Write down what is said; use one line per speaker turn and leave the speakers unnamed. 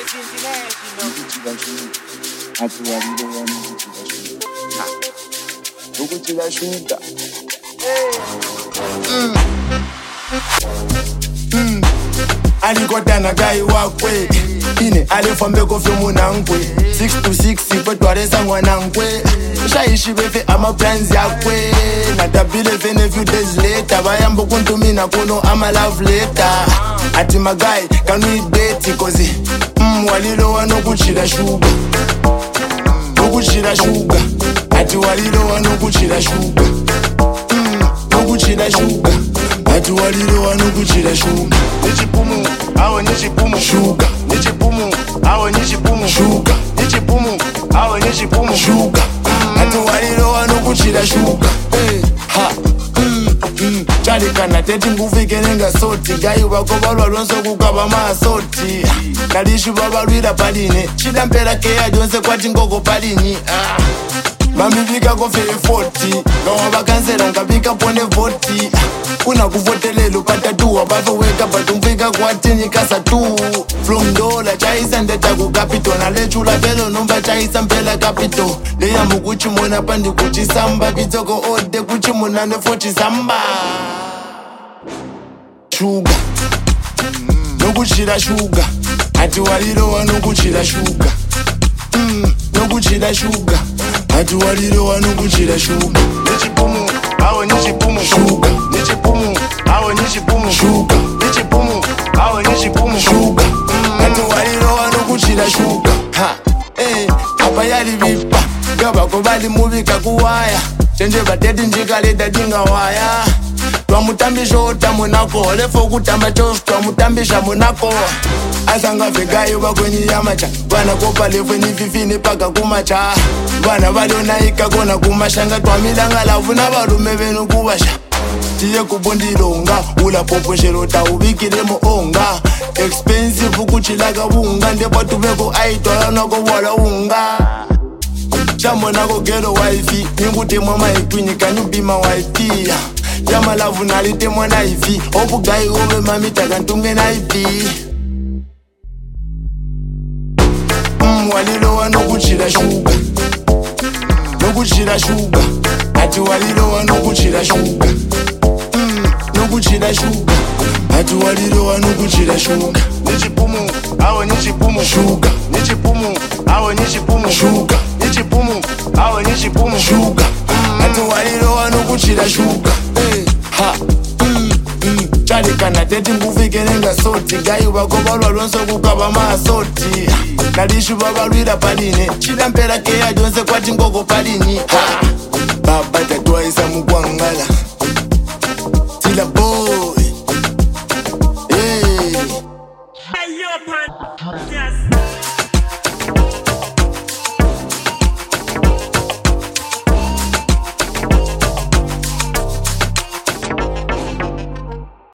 alikotana gai wakwe ine alifambeko vyomunangwe 6 to 6 kwetwaresa ngwanangwe shaishi befe amaplans yakwe natabile vene few days later bayambo kuntumina kuno ama love letter ati magai kanu ideti kozi walilo wanokuchira shuga nokuchira shuga ati walilo wanokuchira shuga nokuchira shuga ati walilo wanokuchira shuga nichipumu awe nichipumu shuga nichipumu awe nichipumu shuga nichipumu awe nichipumu shuga ati walilo wanokuchira shuga ha chalikana teti ngufike nengasoti gai vakovalwa lonse kukava maasoti nalishu vavalwira paline chidampera keya jonse kwati ngoko palinyi vamivika kofe 40 gawa vakansera ngavika pone voti kuna kuvotelelo patatuwa vavoweka patumvika kwatinyikasa tu from dola chaisa ndeta kukapito nalechula velo nomba chaisa mpela kapito leyamu kuchimona pandi kuchisamba vitsoko ode kuchimona nefoti samba shuga nokuchira shuga ati walilo wanokuchira shuga nokuchira shuga ati walilo wanokuchira shuga nichipumu awe nichipumu shuga nichipumu awe nichipumu shuga nichipumu awe nichipumu shuga ati walilo wanokuchira shuga ha apa yali vipa gabako bali muvika kuwaya chenje bateti njikaleta dingawaya twamutambisha otamunako lefo kutamba chose twamutambisha munako asanga vegayo vakwenyi yamacha vana kopa lefe nififini paka kumacha vana valionaika kona kumashanga twamilanga lavu na varume venu kuvasha tiye kubondilonga ulapoposherota uvikile muonga expensive kuchilaka vunga ndepatuveko aitwala nako wala unga chamonako gero wifi ningutemwa maitwinyi kanyubima wifi yamalavu nalitemwa na ivi obugai ove mamita ntunge na ivi walilo wanokuchira shuga nokuchira shuga ati walilo wanokuchira shuga nokuchira shuga ati walilo wanokuchira shuga nichipumu awe nichipumu shuga nichipumu awe nichipumu shuga nichipumu awe nichipumu shuga ati walilo wanokuchira shuga ha chalikana teti ngufike nengasoti gai vakovalwa lonse kukava maasoti nalishu vavalwira paline chidampera keya jonse kwati ngoko palinyi ha